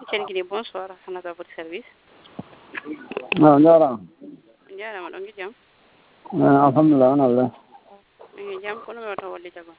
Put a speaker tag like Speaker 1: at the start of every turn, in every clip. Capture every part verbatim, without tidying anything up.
Speaker 1: Cheikh bonsoir xanaa à votre service.
Speaker 2: waaw Ndiara.
Speaker 1: Ndiara ma ɗon ngi jam.
Speaker 2: alhamdulillah on Allah.
Speaker 1: ngi jam kono mi wata walli jago.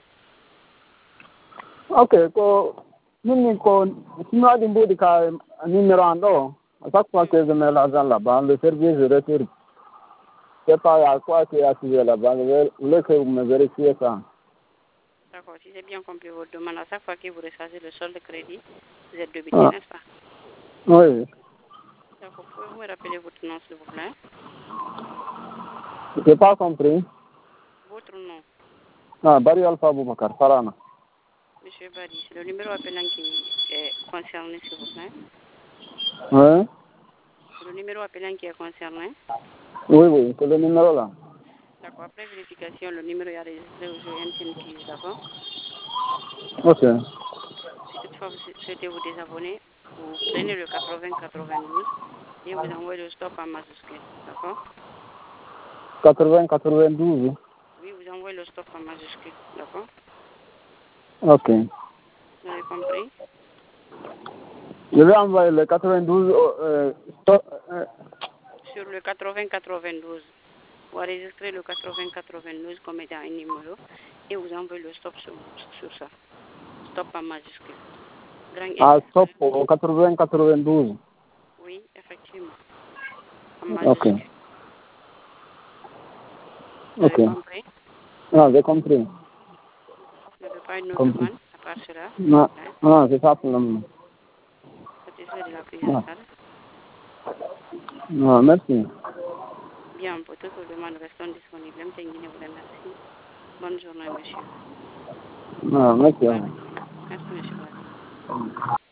Speaker 2: Ok ko min ko simi waɗi mbuɗi ka numéro an ɗo à chaque fois que je mets l'argent là-bas le service je retire. C'est pas à quoi qui est activé là-bas, je voulais que vous me vérifiez ça.
Speaker 1: D'accord, si j'ai bien compris votre demande, à chaque fois que vous rechargez le solde de crédit, vous êtes débité, ah. N'est-ce pas?
Speaker 2: Oui.
Speaker 1: D'accord, pouvez-vous me rappeler votre nom, s'il vous plaît?
Speaker 2: Je n'ai pas compris.
Speaker 1: Votre nom?
Speaker 2: Ah, Bari Alpha Boubacar, Farana.
Speaker 1: Monsieur Bari, c'est le numéro appelant qui est concerné, s'il vous plaît?
Speaker 2: Oui.
Speaker 1: C'est le numéro appelant qui est concerné?
Speaker 2: Oui, oui, c'est le numéro là.
Speaker 1: D'accord, après vérification, le numéro est enregistré au jeu M T N Q, d'accord?
Speaker 2: Ok.
Speaker 1: Si toutefois vous souhaitez vous désabonner, vous prenez le quatre-vingts quatre-vingt-douze et vous envoyez le stop en majuscule, d'accord?
Speaker 2: quatre-vingts quatre-vingt-douze.
Speaker 1: Oui, vous envoyez le stop en majuscule, d'accord?
Speaker 2: Ok.
Speaker 1: Vous avez compris?
Speaker 2: Je vais envoyer le quatre-vingt-douze euh, stop, euh,
Speaker 1: sur le quatre-vingts quatre-vingt-douze. Vous enregistrez le quatre-vingts quatre-vingt-douze comme étant un numéro et vous envoyez le stop sur, sur ça. Stop en majuscule. Grand S.
Speaker 2: Ah, stop au quatre-vingts quatre-vingt-douze.
Speaker 1: Oui, effectivement. En majuscule.
Speaker 2: Ok.
Speaker 1: Vous avez
Speaker 2: Ok.
Speaker 1: compris?
Speaker 2: Ah, j'ai compris.
Speaker 1: Vous n'avez pas une autre
Speaker 2: Compris.
Speaker 1: demande à part cela?
Speaker 2: Non, non, c'est ça pour le moment.
Speaker 1: Satisfait de la prise
Speaker 2: Non.
Speaker 1: en charge?
Speaker 2: Non, merci.
Speaker 1: Bien, pour toutes vos demandes restons disponibles. M T N vous remercie. Bonne journée, monsieur.
Speaker 2: Non, merci.
Speaker 1: Merci, monsieur.